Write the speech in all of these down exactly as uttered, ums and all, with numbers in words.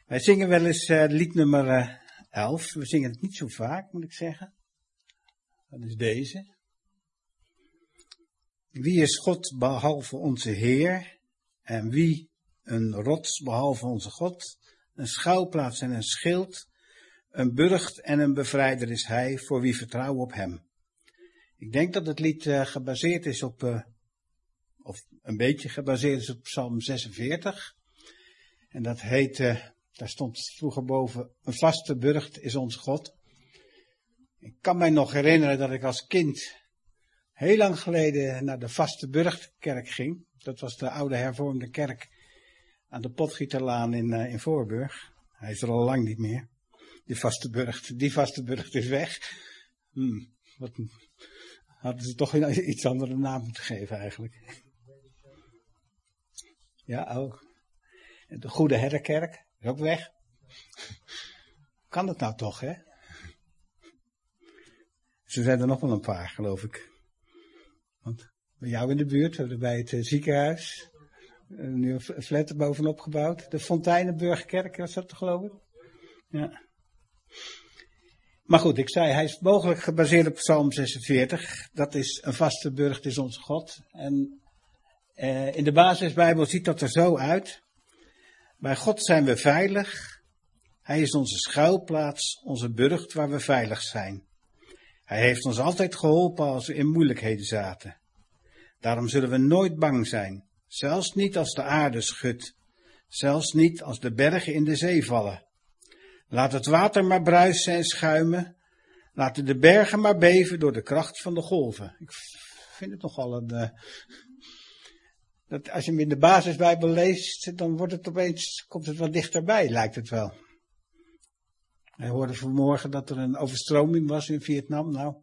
Wij zingen wel eens uh, lied nummer uh, elf. We zingen het niet zo vaak, moet ik zeggen. Dat is deze. Wie is God behalve onze Heer? En wie een rots behalve onze God? Een schuilplaats en een schild. Een burcht en een bevrijder is Hij, voor wie vertrouwen op Hem. Ik denk dat het lied uh, gebaseerd is op, uh, of een beetje gebaseerd is op Psalm zesenveertig. En dat heet, uh, daar stond vroeger boven, een vaste burcht is ons God. Ik kan mij nog herinneren dat ik als kind heel lang geleden naar de Vaste Burchtkerk ging. Dat was de oude hervormde kerk aan de Potgieterlaan in, uh, in Voorburg. Hij is er al lang niet meer. Die Vaste Burcht, die Vaste Burcht is weg. Hmm, wat hadden ze toch een iets andere naam moeten geven eigenlijk. Ja, ook. De Goede Herderkerk is ook weg. Kan dat nou toch, hè? Zo zijn er nog wel een paar, geloof ik. Want bij jou in de buurt, we hebben bij het uh, ziekenhuis een nieuwe flat er bovenop gebouwd. De Fonteinenburgkerk, was dat geloof ik? Ja. Maar goed, ik zei, hij is mogelijk gebaseerd op Psalm zesenveertig. Dat is een vaste burcht is onze God. En uh, in de basisbijbel ziet dat er zo uit. Bij God zijn we veilig. Hij is onze schuilplaats, onze burcht waar we veilig zijn. Hij heeft ons altijd geholpen als we in moeilijkheden zaten. Daarom zullen we nooit bang zijn. Zelfs niet als de aarde schudt. Zelfs niet als de bergen in de zee vallen. Laat het water maar bruisen en schuimen. Laten de bergen maar beven door de kracht van de golven. Ik vind het nogal een... Uh, dat als je hem in de basisbijbel leest, dan wordt het opeens, komt het wat dichterbij, lijkt het wel. Hij hoorde vanmorgen dat er een overstroming was in Vietnam. Nou.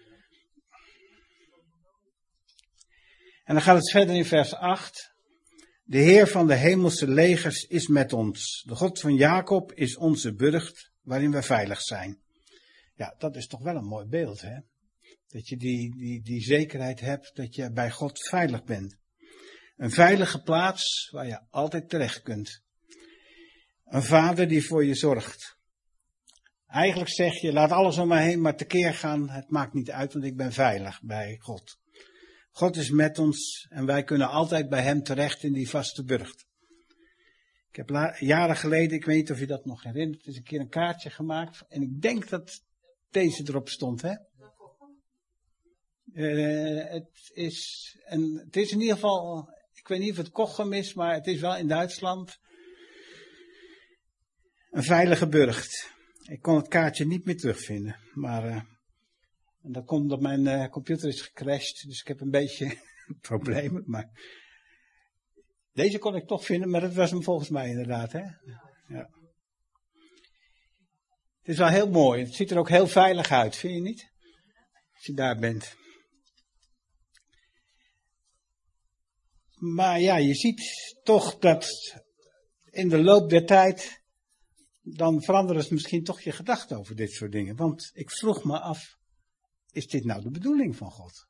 En dan gaat het verder in vers acht. De Heer van de hemelse legers is met ons. De God van Jacob is onze burcht, waarin we veilig zijn. Ja, dat is toch wel een mooi beeld, hè? Dat je die, die, die zekerheid hebt dat je bij God veilig bent. Een veilige plaats waar je altijd terecht kunt. Een vader die voor je zorgt. Eigenlijk zeg je, laat alles om me heen maar tekeer gaan. Het maakt niet uit, want ik ben veilig bij God. God is met ons en wij kunnen altijd bij hem terecht in die vaste burcht. Ik heb la- jaren geleden, ik weet niet of je dat nog herinnert, is een keer een kaartje gemaakt. En ik denk dat deze erop stond, hè? Uh, het, is een, het is in ieder geval, ik weet niet of het Kochem is, maar het is wel in Duitsland. Een veilige burcht. Ik kon het kaartje niet meer terugvinden, maar uh, en dat komt omdat mijn uh, computer is gecrashed, dus ik heb een beetje problemen. Maar deze kon ik toch vinden, maar dat was hem volgens mij inderdaad, hè? Ja. Het is wel heel mooi, het ziet er ook heel veilig uit, vind je niet? Als je daar bent. Maar ja, je ziet toch dat in de loop der tijd, dan veranderen ze misschien toch je gedachten over dit soort dingen. Want ik vroeg me af, is dit nou de bedoeling van God?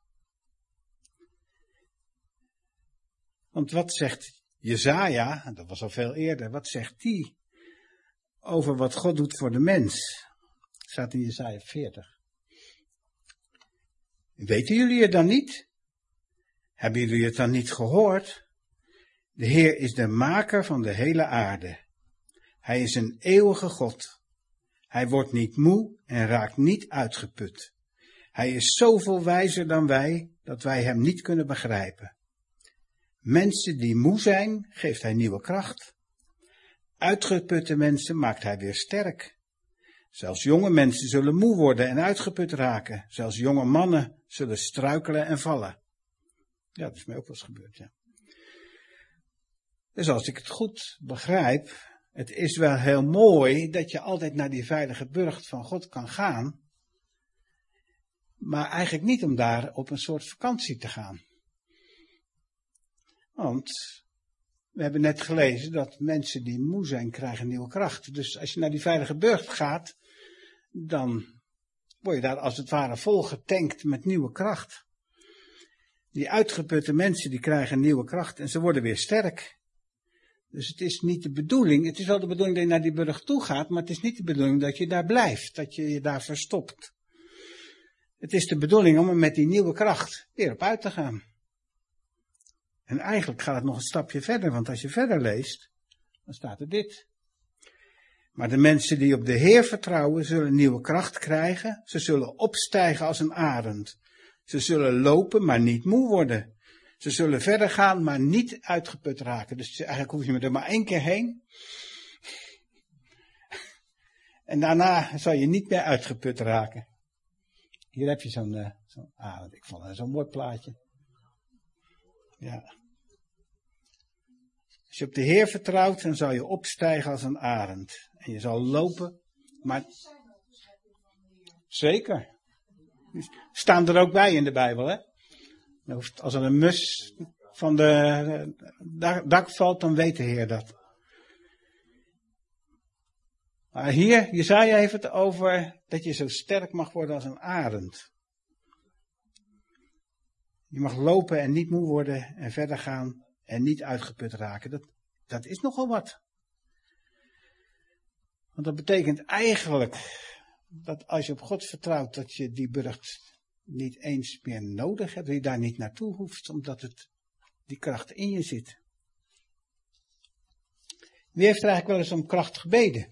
Want wat zegt Jesaja, dat was al veel eerder, wat zegt die over wat God doet voor de mens? Dat staat in Jesaja veertig. Weten jullie het dan niet? Hebben jullie het dan niet gehoord? De Heer is de maker van de hele aarde. Hij is een eeuwige God. Hij wordt niet moe en raakt niet uitgeput. Hij is zoveel wijzer dan wij, dat wij hem niet kunnen begrijpen. Mensen die moe zijn, geeft hij nieuwe kracht. Uitgeputte mensen maakt hij weer sterk. Zelfs jonge mensen zullen moe worden en uitgeput raken. Zelfs jonge mannen zullen struikelen en vallen. Ja, dat is mij ook wel eens gebeurd, ja. Dus als ik het goed begrijp, het is wel heel mooi dat je altijd naar die veilige burcht van God kan gaan. Maar eigenlijk niet om daar op een soort vakantie te gaan. Want we hebben net gelezen dat mensen die moe zijn krijgen nieuwe kracht. Dus als je naar die veilige burcht gaat, dan word je daar als het ware vol getankt met nieuwe kracht. Die uitgeputte mensen die krijgen nieuwe kracht en ze worden weer sterk. Dus het is niet de bedoeling, het is wel de bedoeling dat je naar die burcht toe gaat, maar het is niet de bedoeling dat je daar blijft, dat je je daar verstopt. Het is de bedoeling om er met die nieuwe kracht weer op uit te gaan. En eigenlijk gaat het nog een stapje verder, want als je verder leest, dan staat er dit. Maar de mensen die op de Heer vertrouwen, zullen nieuwe kracht krijgen. Ze zullen opstijgen als een arend. Ze zullen lopen, maar niet moe worden. Ze zullen verder gaan, maar niet uitgeput raken. Dus eigenlijk hoef je er maar één keer heen. En daarna zal je niet meer uitgeput raken. Hier heb je zo'n uh, zo'n arend. Ik vond het zo'n mooi plaatje. Ja. Als je op de Heer vertrouwt, dan zal je opstijgen als een arend. En je zal lopen, maar... Zeker. Staan er ook bij in de Bijbel, hè? Als er een mus van de dak valt, dan weet de Heer dat. Maar hier, Jesaja heeft het over dat je zo sterk mag worden als een arend. Je mag lopen en niet moe worden en verder gaan en niet uitgeput raken. Dat, dat is nogal wat. Want dat betekent eigenlijk dat als je op God vertrouwt, dat je die burcht niet eens meer nodig hebt. Dat je daar niet naartoe hoeft, omdat het, die kracht in je zit. Wie heeft er eigenlijk wel eens om kracht gebeden?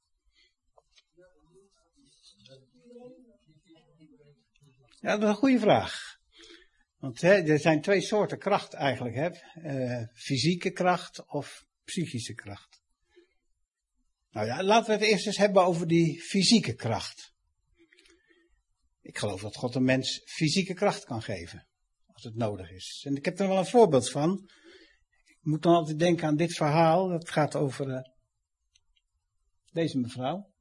Ja, dat is een goede vraag. Want hè, er zijn twee soorten kracht eigenlijk. Hè? Uh, fysieke kracht of psychische kracht. Nou ja, laten we het eerst eens hebben over die fysieke kracht. Ik geloof dat God een mens fysieke kracht kan geven. Als het nodig is. En ik heb er wel een voorbeeld van. Ik moet dan altijd denken aan dit verhaal. Dat gaat over uh, deze mevrouw.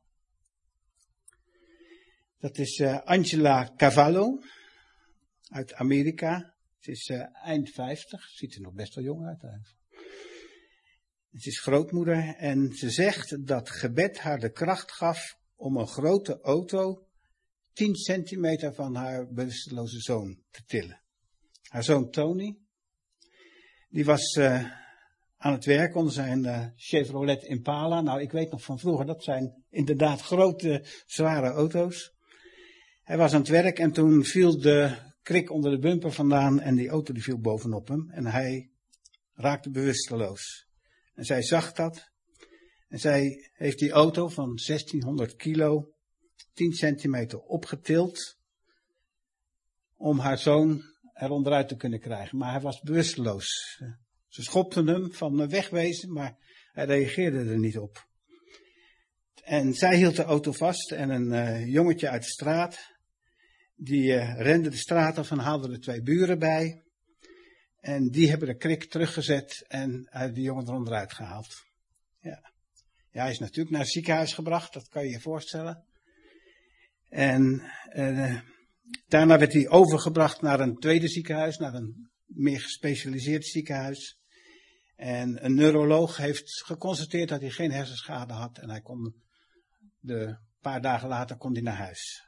Dat is uh, Angela Cavallo. Uit Amerika. Ze is uh, eind vijftig. Ziet er nog best wel jong uit eigenlijk. Ze is grootmoeder en ze zegt dat gebed haar de kracht gaf om een grote auto tien centimeter van haar bewusteloze zoon te tillen. Haar zoon Tony, die was uh, aan het werk onder zijn uh, Chevrolet Impala. Nou, ik weet nog van vroeger, dat zijn inderdaad grote, zware auto's. Hij was aan het werk en toen viel de krik onder de bumper vandaan en die auto die viel bovenop hem. En hij raakte bewusteloos. En zij zag dat. En zij heeft die auto van zestienhonderd kilo, tien centimeter opgetild. Om haar zoon er onderuit te kunnen krijgen. Maar hij was bewusteloos. Ze schopten hem van wegwezen, maar hij reageerde er niet op. En zij hield de auto vast en een uh, jongetje uit de straat. Die uh, rende de straat af en haalde er twee buren bij. En die hebben de krik teruggezet en uh, die jongen eronder uitgehaald. Ja. Ja, hij is natuurlijk naar het ziekenhuis gebracht, dat kan je je voorstellen. En uh, daarna werd hij overgebracht naar een tweede ziekenhuis, naar een meer gespecialiseerd ziekenhuis. En een neuroloog heeft geconstateerd dat hij geen hersenschade had en hij kon de paar dagen later kon hij naar huis.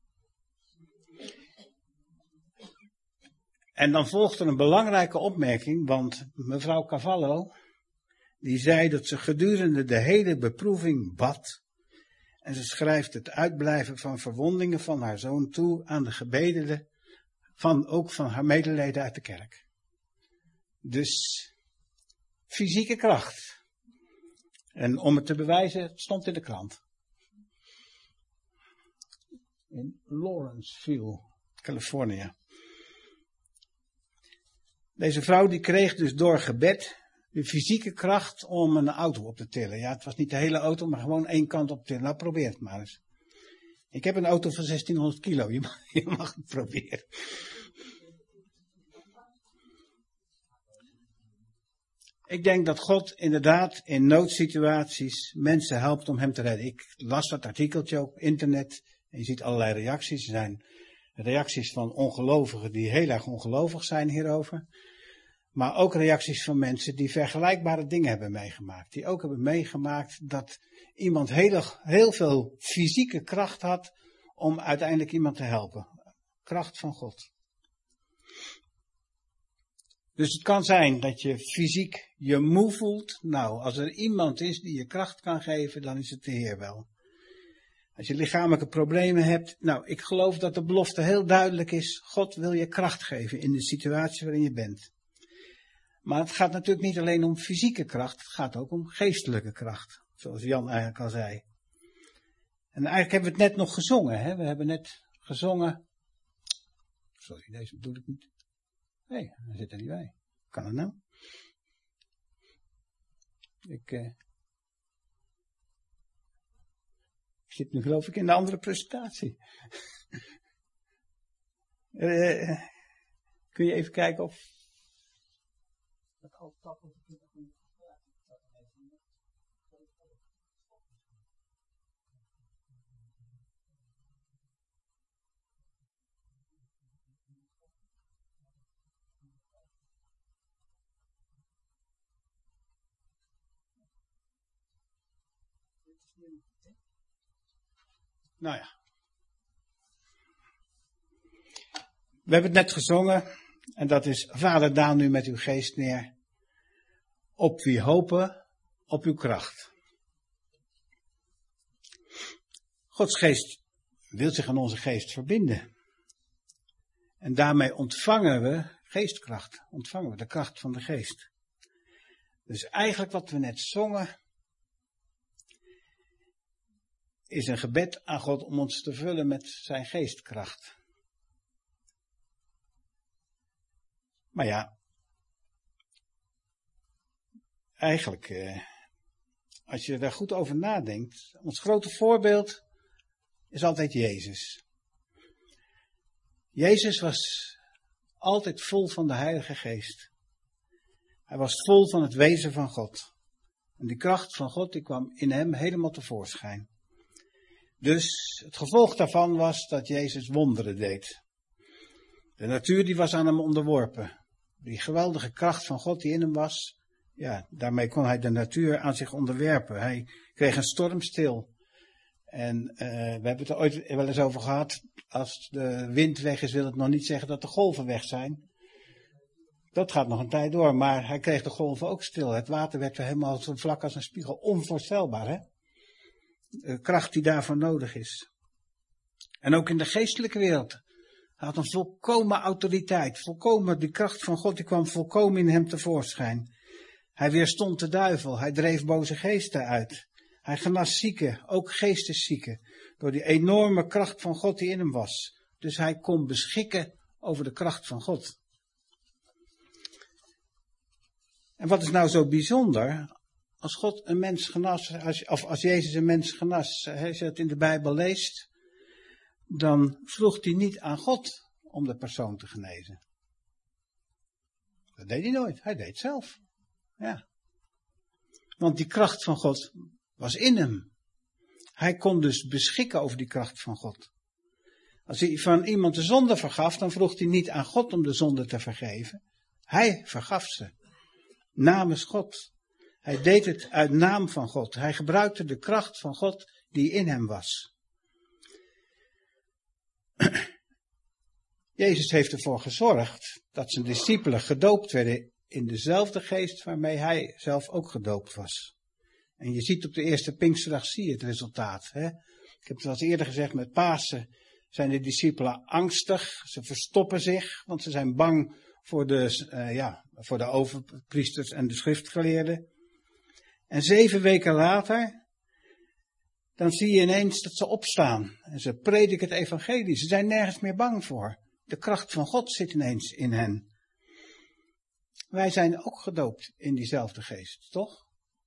En dan volgde een belangrijke opmerking, want mevrouw Cavallo, die zei dat ze gedurende de hele beproeving bad. En ze schrijft het uitblijven van verwondingen van haar zoon toe aan de gebedenen, van, ook van haar medeleden uit de kerk. Dus fysieke kracht. En om het te bewijzen, het stond in de krant. In Lawrenceville, Californië. Deze vrouw die kreeg dus door gebed de fysieke kracht om een auto op te tillen. Ja, het was niet de hele auto, maar gewoon één kant op te tillen. Nou, probeer het maar eens. Ik heb een auto van zestienhonderd kilo. Je mag, je mag het proberen. Ik denk dat God inderdaad in noodsituaties mensen helpt om hem te redden. Ik las dat artikeltje op internet en je ziet allerlei reacties. Er zijn reacties van ongelovigen die heel erg ongelovig zijn hierover. Maar ook reacties van mensen die vergelijkbare dingen hebben meegemaakt. Die ook hebben meegemaakt dat iemand heel, heel veel fysieke kracht had om uiteindelijk iemand te helpen. Kracht van God. Dus het kan zijn dat je fysiek je moe voelt, nou, als er iemand is die je kracht kan geven, dan is het de Heer wel. Als je lichamelijke problemen hebt, nou, ik geloof dat de belofte heel duidelijk is, God wil je kracht geven in de situatie waarin je bent. Maar het gaat natuurlijk niet alleen om fysieke kracht, het gaat ook om geestelijke kracht, zoals Jan eigenlijk al zei. En eigenlijk hebben we het net nog gezongen, hè? We hebben net gezongen, sorry, deze bedoel ik niet. Nee, hij zit er niet bij. Kan het nou? Ik, uh, ik zit nu geloof ik in de andere presentatie. uh, kun je even kijken of... Nou ja. We hebben het net gezongen. En dat is, Vader, daal nu met uw geest neer. Op wie hopen, op uw kracht. Gods geest wil zich aan onze geest verbinden. En daarmee ontvangen we geestkracht. Ontvangen we de kracht van de geest. Dus eigenlijk wat we net zongen, is een gebed aan God om ons te vullen met zijn geestkracht. Maar ja, eigenlijk, eh, als je daar goed over nadenkt, ons grote voorbeeld is altijd Jezus. Jezus was altijd vol van de Heilige Geest. Hij was vol van het wezen van God. En die kracht van God die kwam in hem helemaal tevoorschijn. Dus het gevolg daarvan was dat Jezus wonderen deed. De natuur die was aan hem onderworpen. Die geweldige kracht van God die in hem was, ja, daarmee kon hij de natuur aan zich onderwerpen. Hij kreeg een storm stil. En uh, we hebben het er ooit wel eens over gehad, als de wind weg is wil het nog niet zeggen dat de golven weg zijn. Dat gaat nog een tijd door, maar hij kreeg de golven ook stil. Het water werd weer helemaal zo vlak als een spiegel. Onvoorstelbaar, hè? De kracht die daarvoor nodig is. En ook in de geestelijke wereld. Hij had een volkomen autoriteit. Volkomen, die kracht van God die kwam volkomen in hem tevoorschijn. Hij weerstond de duivel. Hij dreef boze geesten uit. Hij genas zieken, ook geesteszieken. Door die enorme kracht van God die in hem was. Dus hij kon beschikken over de kracht van God. En wat is nou zo bijzonder? Als God een mens genas, als, of als Jezus een mens genas, als je het in de Bijbel leest, dan vroeg hij niet aan God om de persoon te genezen. Dat deed hij nooit, hij deed het zelf. Ja. Want die kracht van God was in hem. Hij kon dus beschikken over die kracht van God. Als hij van iemand de zonde vergaf, dan vroeg hij niet aan God om de zonde te vergeven. Hij vergaf ze. Namens God. Hij deed het uit naam van God. Hij gebruikte de kracht van God die in hem was. Jezus heeft ervoor gezorgd dat zijn discipelen gedoopt werden in dezelfde geest waarmee hij zelf ook gedoopt was. En je ziet op de eerste Pinksterdag zie je het resultaat. Hè? Ik heb het al eens eerder gezegd, met Pasen zijn de discipelen angstig. Ze verstoppen zich, want ze zijn bang voor de, uh, ja, voor de overpriesters en de schriftgeleerden. En zeven weken later, dan zie je ineens dat ze opstaan. En ze prediken het evangelie. Ze zijn nergens meer bang voor. De kracht van God zit ineens in hen. Wij zijn ook gedoopt in diezelfde geest, toch?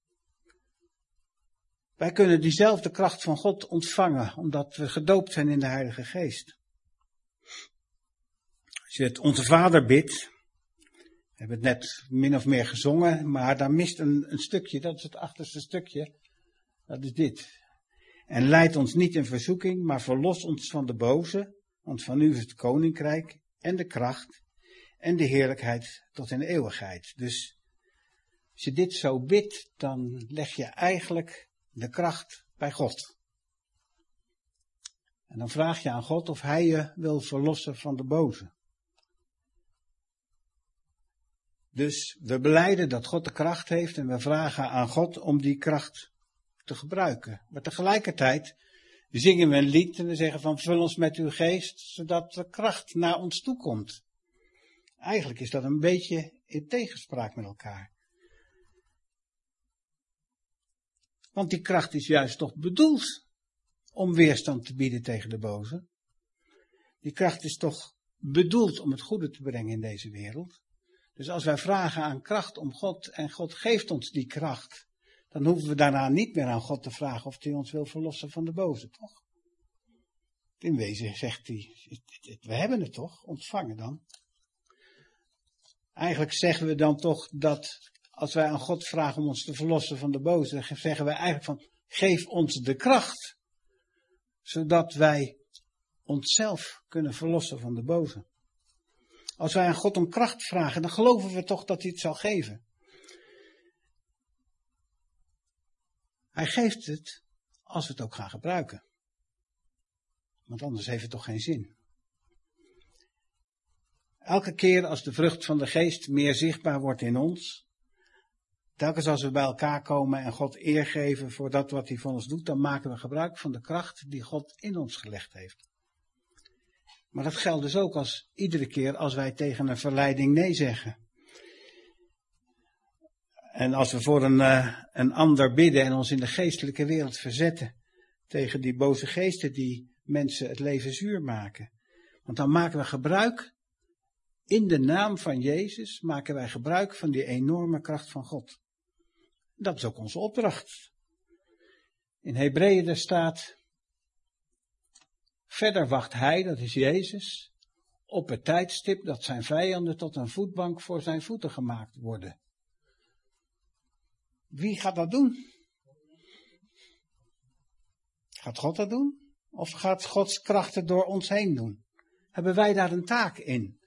Wij kunnen diezelfde kracht van God ontvangen, omdat we gedoopt zijn in de Heilige Geest. Als je het Onze Vader bidt, we hebben het net min of meer gezongen, maar daar mist een, een stukje, dat is het achterste stukje, dat is dit. En leid ons niet in verzoeking, maar verlos ons van de boze, want van u is het koninkrijk en de kracht en de heerlijkheid tot in eeuwigheid. Dus als je dit zo bidt, dan leg je eigenlijk de kracht bij God. En dan vraag je aan God of hij je wil verlossen van de boze. Dus we belijden dat God de kracht heeft en we vragen aan God om die kracht te gebruiken. Maar tegelijkertijd zingen we een lied en we zeggen van vul ons met uw geest, zodat de kracht naar ons toe komt. Eigenlijk is dat een beetje in tegenspraak met elkaar. Want die kracht is juist toch bedoeld om weerstand te bieden tegen de boze. Die kracht is toch bedoeld om het goede te brengen in deze wereld. Dus als wij vragen aan kracht om God en God geeft ons die kracht, dan hoeven we daarna niet meer aan God te vragen of hij ons wil verlossen van de boze, toch? In wezen zegt hij, we hebben het toch, ontvangen dan. Eigenlijk zeggen we dan toch dat als wij aan God vragen om ons te verlossen van de boze, dan zeggen wij eigenlijk van, geef ons de kracht, zodat wij onszelf kunnen verlossen van de boze. Als wij aan God om kracht vragen, dan geloven we toch dat hij het zal geven. Hij geeft het als we het ook gaan gebruiken. Want anders heeft het toch geen zin. Elke keer als de vrucht van de geest meer zichtbaar wordt in ons, telkens als we bij elkaar komen en God eer geven voor dat wat hij voor ons doet, dan maken we gebruik van de kracht die God in ons gelegd heeft. Maar dat geldt dus ook als iedere keer als wij tegen een verleiding nee zeggen. En als we voor een, uh, een ander bidden en ons in de geestelijke wereld verzetten tegen die boze geesten die mensen het leven zuur maken. Want dan maken we gebruik, in de naam van Jezus, maken wij gebruik van die enorme kracht van God. Dat is ook onze opdracht. In Hebreeën daar staat, verder wacht hij, dat is Jezus, op het tijdstip dat zijn vijanden tot een voetbank voor zijn voeten gemaakt worden. Wie gaat dat doen? Gaat God dat doen? Of gaat Gods krachten door ons heen doen? Hebben wij daar een taak in?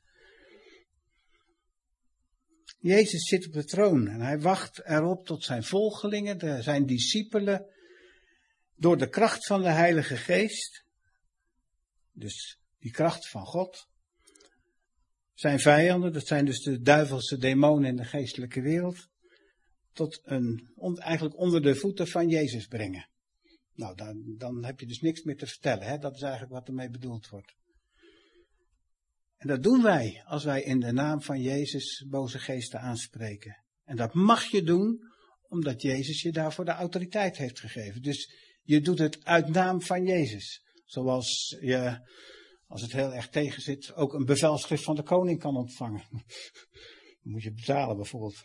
Jezus zit op de troon en hij wacht erop tot zijn volgelingen, de, zijn discipelen, door de kracht van de Heilige Geest, dus die kracht van God, zijn vijanden, dat zijn dus de duivelse demonen in de geestelijke wereld, tot een, on, eigenlijk onder de voeten van Jezus brengen. Nou, dan, dan heb je dus niks meer te vertellen, hè? Dat is eigenlijk wat ermee bedoeld wordt. En dat doen wij als wij in de naam van Jezus boze geesten aanspreken. En dat mag je doen, omdat Jezus je daarvoor de autoriteit heeft gegeven. Dus je doet het uit naam van Jezus. Zoals je, als het heel erg tegen zit, ook een bevelschrift van de koning kan ontvangen. Dan moet je betalen bijvoorbeeld.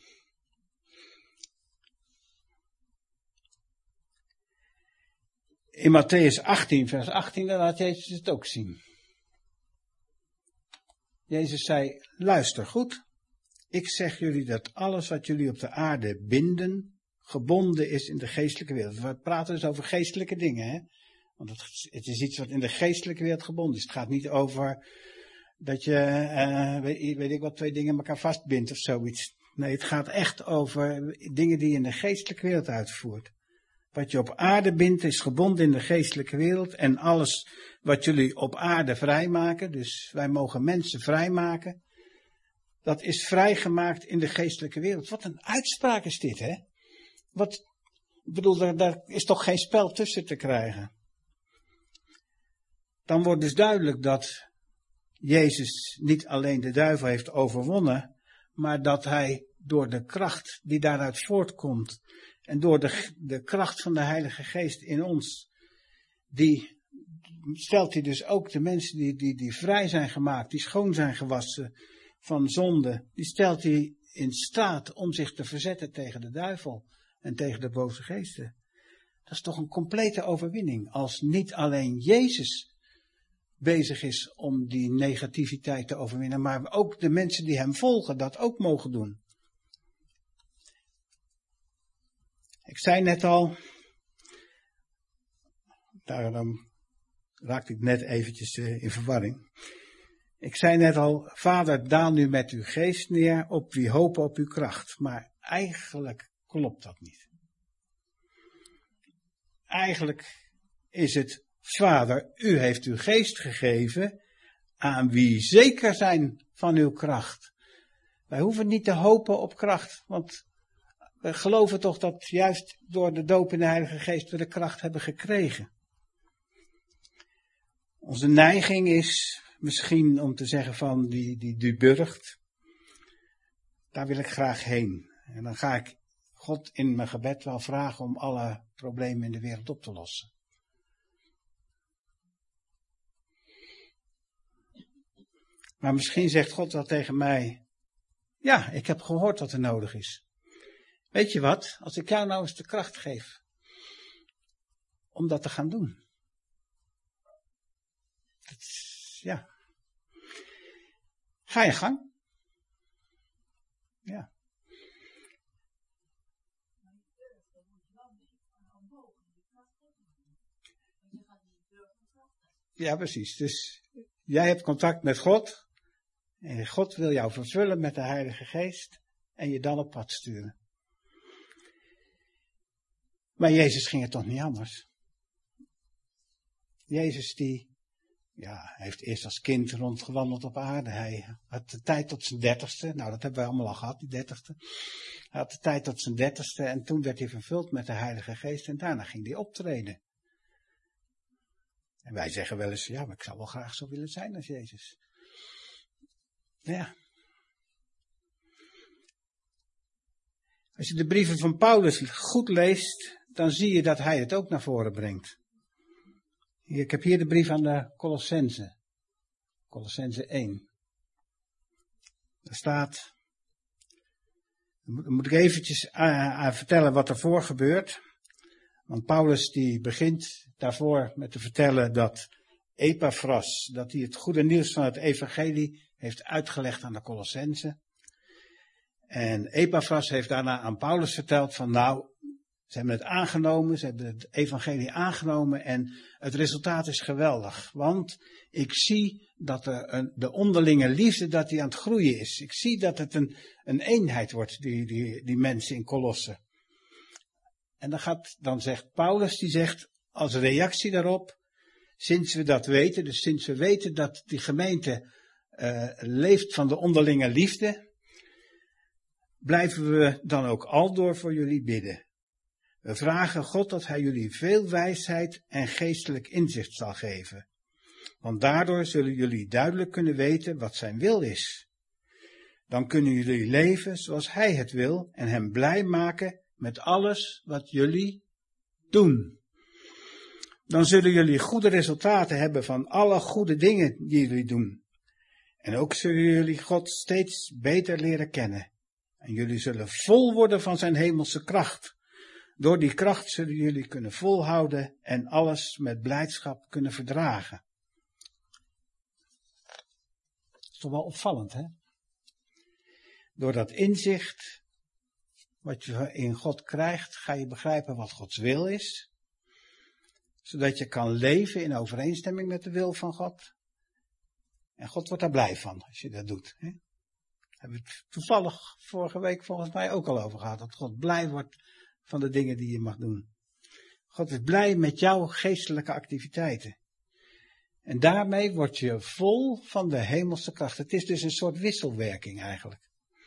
In Mattheüs achttien, vers achttien, daar laat Jezus het ook zien. Jezus zei, luister goed, ik zeg jullie dat alles wat jullie op de aarde binden, gebonden is in de geestelijke wereld. We praten dus over geestelijke dingen, hè. Want het, het is iets wat in de geestelijke wereld gebonden is. Het gaat niet over dat je, uh, weet, weet ik wat, twee dingen elkaar vastbindt of zoiets. Nee, het gaat echt over dingen die je in de geestelijke wereld uitvoert. Wat je op aarde bindt is gebonden in de geestelijke wereld. En alles wat jullie op aarde vrijmaken, dus wij mogen mensen vrijmaken, dat is vrijgemaakt in de geestelijke wereld. Wat een uitspraak is dit, hè? Wat, ik bedoel, daar, daar is toch geen spel tussen te krijgen. Dan wordt dus duidelijk dat Jezus niet alleen de duivel heeft overwonnen, maar dat hij door de kracht die daaruit voortkomt en door de, de kracht van de Heilige Geest in ons, die stelt hij dus ook de mensen die, die, die vrij zijn gemaakt, die schoon zijn gewassen van zonde, die stelt hij in staat om zich te verzetten tegen de duivel en tegen de boze geesten. Dat is toch een complete overwinning, als niet alleen Jezus bezig is om die negativiteit te overwinnen, maar ook de mensen die hem volgen dat ook mogen doen. Ik zei net al, daarom raakte ik net eventjes in verwarring. Ik zei net al, Vader, daal nu met uw geest neer op wie hopen op uw kracht. Maar eigenlijk klopt dat niet. Eigenlijk is het, Vader, u heeft uw geest gegeven aan wie zeker zijn van uw kracht. Wij hoeven niet te hopen op kracht, want we geloven toch dat juist door de doop in de Heilige Geest we de kracht hebben gekregen. Onze neiging is misschien om te zeggen van die, die, die burcht, daar wil ik graag heen. En dan ga ik God in mijn gebed wel vragen om alle problemen in de wereld op te lossen. Maar misschien zegt God wel tegen mij, ja, ik heb gehoord wat er nodig is. Weet je wat, als ik jou nou eens de kracht geef om dat te gaan doen. Dat is, ja. Ga je gang. Ja. Ja, precies. Dus jij hebt contact met God. En God wil jou vervullen met de Heilige Geest. En je dan op pad sturen. Maar Jezus ging het toch niet anders. Jezus die, ja, heeft eerst als kind rondgewandeld op aarde. Hij had de tijd tot zijn dertigste. Nou, dat hebben wij allemaal al gehad, die dertigste. Hij had de tijd tot zijn dertigste en toen werd hij vervuld met de Heilige Geest. En daarna ging hij optreden. En wij zeggen wel eens, ja, maar ik zou wel graag zo willen zijn als Jezus. Ja. Als je de brieven van Paulus goed leest, dan zie je dat hij het ook naar voren brengt. Hier, ik heb hier de brief aan de Colossenzen. Colossenzen één. Daar staat, dan moet ik eventjes uh, vertellen wat ervoor gebeurt. Want Paulus die begint daarvoor met te vertellen dat Epaphras, dat hij het goede nieuws van het evangelie heeft uitgelegd aan de Colossenzen. En Epaphras heeft daarna aan Paulus verteld van nou, ze hebben het aangenomen, ze hebben het evangelie aangenomen en het resultaat is geweldig. Want ik zie dat er een, de onderlinge liefde dat die aan het groeien is. Ik zie dat het een, een eenheid wordt, die, die, die mensen in Kolossen. En dan, gaat, dan zegt Paulus, die zegt als reactie daarop, sinds we dat weten, dus sinds we weten dat die gemeente uh, leeft van de onderlinge liefde, blijven we dan ook aldoor voor jullie bidden. We vragen God dat hij jullie veel wijsheid en geestelijk inzicht zal geven. Want daardoor zullen jullie duidelijk kunnen weten wat zijn wil is. Dan kunnen jullie leven zoals hij het wil en hem blij maken met alles wat jullie doen. Dan zullen jullie goede resultaten hebben van alle goede dingen die jullie doen. En ook zullen jullie God steeds beter leren kennen. En jullie zullen vol worden van zijn hemelse kracht. Door die kracht zullen jullie kunnen volhouden en alles met blijdschap kunnen verdragen. Dat is toch wel opvallend, hè? Door dat inzicht wat je in God krijgt, ga je begrijpen wat Gods wil is. Zodat je kan leven in overeenstemming met de wil van God. En God wordt daar blij van als je dat doet. Hè? Daar hebben we het toevallig vorige week volgens mij ook al over gehad. Dat God blij wordt van de dingen die je mag doen. God is blij met jouw geestelijke activiteiten. En daarmee word je vol van de hemelse kracht. Het is dus een soort wisselwerking eigenlijk.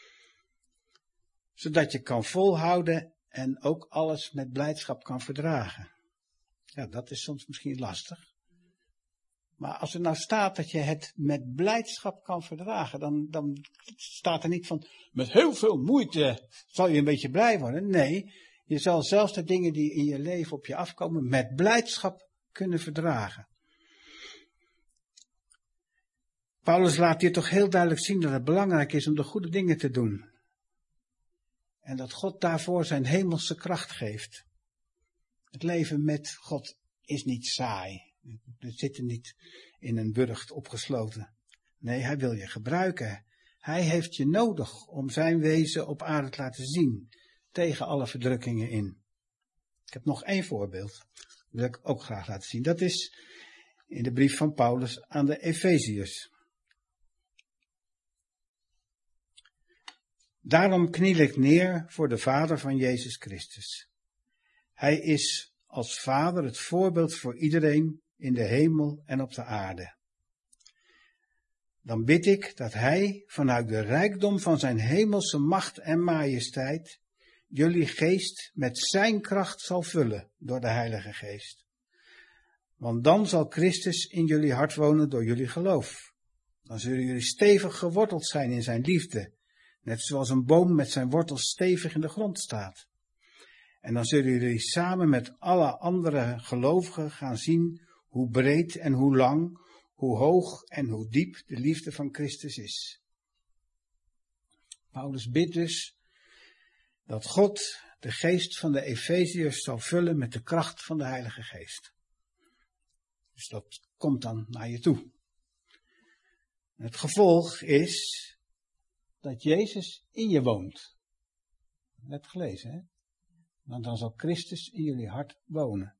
Zodat je kan volhouden en ook alles met blijdschap kan verdragen. Ja, dat is soms misschien lastig. Maar als er nou staat dat je het met blijdschap kan verdragen, dan, dan staat er niet van, met heel veel moeite zal je een beetje blij worden. Nee, je zal zelfs de dingen die in je leven op je afkomen met blijdschap kunnen verdragen. Paulus laat hier toch heel duidelijk zien dat het belangrijk is om de goede dingen te doen. En dat God daarvoor zijn hemelse kracht geeft. Het leven met God is niet saai. We zitten niet in een burcht opgesloten. Nee, hij wil je gebruiken. Hij heeft je nodig om zijn wezen op aarde te laten zien. Tegen alle verdrukkingen in. Ik heb nog één voorbeeld. Dat wil ik ook graag laten zien. Dat is in de brief van Paulus aan de Efeziërs. Daarom kniel ik neer voor de Vader van Jezus Christus. Hij is als Vader het voorbeeld voor iedereen in de hemel en op de aarde. dan bid ik dat hij vanuit de rijkdom van zijn hemelse macht en majesteit jullie geest met zijn kracht zal vullen door de Heilige Geest. Want dan zal Christus in jullie hart wonen door jullie geloof. Dan zullen jullie stevig geworteld zijn in zijn liefde, net zoals een boom met zijn wortels stevig in de grond staat. En dan zullen jullie samen met alle andere gelovigen gaan zien hoe breed en hoe lang, hoe hoog en hoe diep de liefde van Christus is. Paulus bidt dus dat God de geest van de Efeziërs zal vullen met de kracht van de Heilige Geest. Dus dat komt dan naar je toe. Het gevolg is dat Jezus in je woont. Net gelezen, hè? Want dan zal Christus in jullie hart wonen.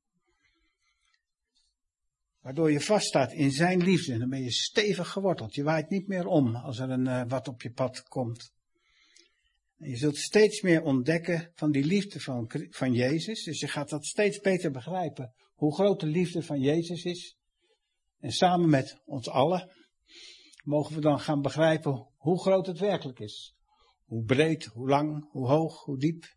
Waardoor je vaststaat in zijn liefde. Dan ben je stevig geworteld. Je waait niet meer om als er een, uh, wat op je pad komt. En je zult steeds meer ontdekken van die liefde van, van Jezus. Dus je gaat dat steeds beter begrijpen. Hoe groot de liefde van Jezus is. En samen met ons allen mogen we dan gaan begrijpen hoe groot het werkelijk is. Hoe breed, hoe lang, hoe hoog, hoe diep.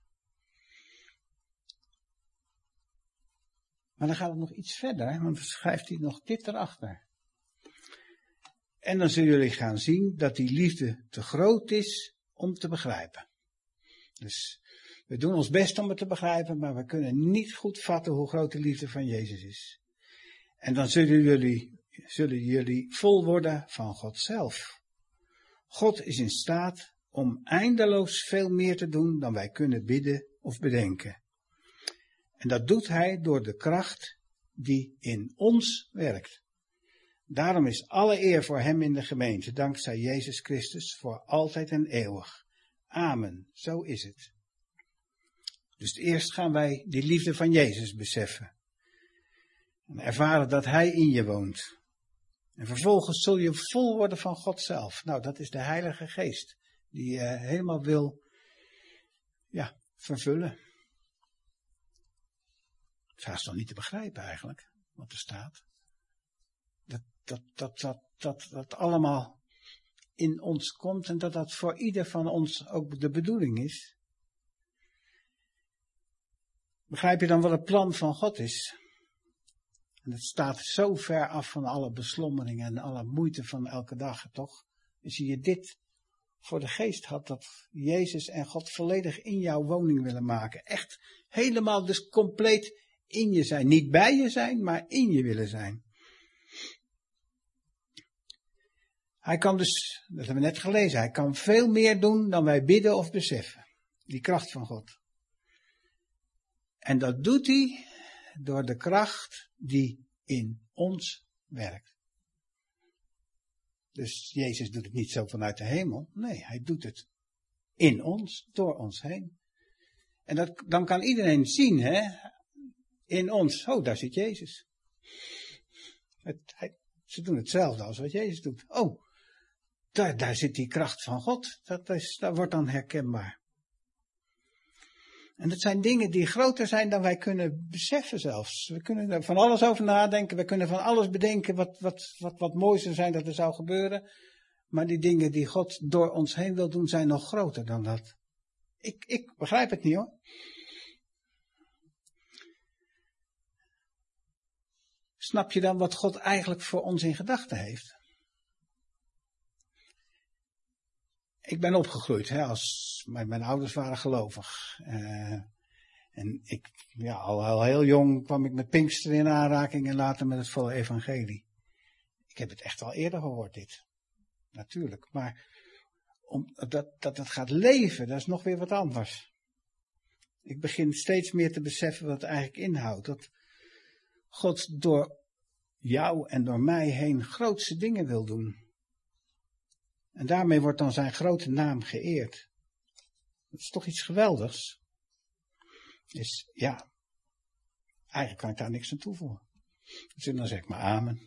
Maar dan gaat het nog iets verder, want dan schrijft hij nog dit erachter. En dan zullen jullie gaan zien dat die liefde te groot is om te begrijpen. Dus we doen ons best om het te begrijpen, maar we kunnen niet goed vatten hoe groot de liefde van Jezus is. En dan zullen jullie, zullen jullie vol worden van God zelf. God is in staat om eindeloos veel meer te doen dan wij kunnen bidden of bedenken. En dat doet hij door de kracht die in ons werkt. Daarom is alle eer voor hem in de gemeente, dankzij Jezus Christus, voor altijd en eeuwig. Amen, zo is het. Dus eerst gaan wij die liefde van Jezus beseffen. En ervaren dat hij in je woont. En vervolgens zul je vol worden van God zelf. Nou, dat is de Heilige Geest, die je helemaal wil, ja, vervullen. Het is haast nog niet te begrijpen eigenlijk, wat er staat. Dat dat, dat, dat, dat, dat allemaal in ons komt en dat dat voor ieder van ons ook de bedoeling is. Begrijp je dan wat het plan van God is? En het staat zo ver af van alle beslommeringen en alle moeite van elke dag, toch? Als je dit voor de geest had, dat Jezus en God volledig in jouw woning willen maken. Echt helemaal dus compleet in je zijn. Niet bij je zijn, maar in je willen zijn. Hij kan dus, dat hebben we net gelezen, hij kan veel meer doen dan wij bidden of beseffen. Die kracht van God. En dat doet hij door de kracht die in ons werkt. Dus Jezus doet het niet zo vanuit de hemel. Nee, hij doet het in ons, door ons heen. En dat, dan kan iedereen zien, hè, in ons. Oh, daar zit Jezus. Het, hij, ze doen hetzelfde als wat Jezus doet. Oh, daar, daar zit die kracht van God. Dat, is, dat wordt dan herkenbaar. En dat zijn dingen die groter zijn dan wij kunnen beseffen zelfs. We kunnen er van alles over nadenken. We kunnen van alles bedenken wat, wat, wat, wat mooi zou zijn dat er zou gebeuren. Maar die dingen die God door ons heen wil doen zijn nog groter dan dat. Ik, ik begrijp het niet hoor. Snap je dan wat God eigenlijk voor ons in gedachten heeft? Ik ben opgegroeid, hè, als, mijn, mijn ouders waren gelovig. Uh, en ik, ja, al, al heel jong kwam ik met Pinksteren in aanraking en later met het volle evangelie. Ik heb het echt al eerder gehoord, dit. Natuurlijk, maar om, dat, dat het gaat leven, dat is nog weer wat anders. Ik begin steeds meer te beseffen wat het eigenlijk inhoudt. Dat God door jou en door mij heen grootste dingen wil doen. En daarmee wordt dan zijn grote naam geëerd. Dat is toch iets geweldigs. Dus ja, eigenlijk kan ik daar niks aan toevoegen. Dus dan zeg ik maar amen.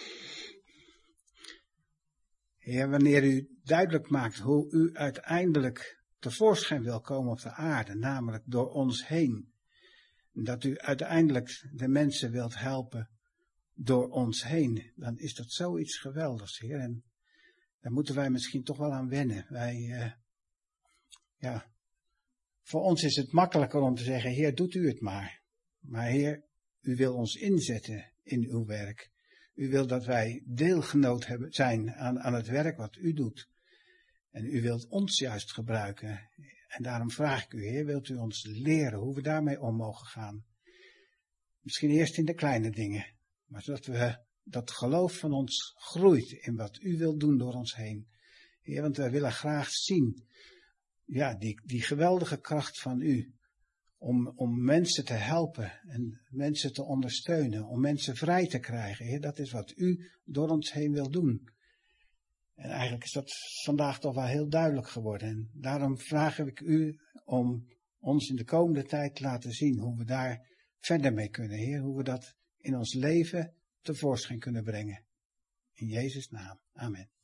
Heer, wanneer u duidelijk maakt hoe u uiteindelijk tevoorschijn wil komen op de aarde, namelijk door ons heen. Dat u uiteindelijk de mensen wilt helpen door ons heen, dan is dat zoiets geweldigs, Heer. En daar moeten wij misschien toch wel aan wennen. Wij, uh, ja, voor ons is het makkelijker om te zeggen, Heer, doet u het maar. Maar Heer, u wil ons inzetten in uw werk. U wil dat wij deelgenoot hebben, zijn aan, aan het werk wat u doet. En u wilt ons juist gebruiken. En daarom vraag ik u, Heer, wilt u ons leren hoe we daarmee om mogen gaan? Misschien eerst in de kleine dingen, maar zodat we, dat geloof van ons groeit in wat u wilt doen door ons heen. Heer, want wij willen graag zien, ja, die, die geweldige kracht van u. Om, om mensen te helpen en mensen te ondersteunen, om mensen vrij te krijgen. Heer, dat is wat u door ons heen wil doen. En eigenlijk is dat vandaag toch wel heel duidelijk geworden. En daarom vraag ik u om ons in de komende tijd te laten zien hoe we daar verder mee kunnen, Heer. Hoe we dat in ons leven tevoorschijn kunnen brengen. In Jezus' naam. Amen.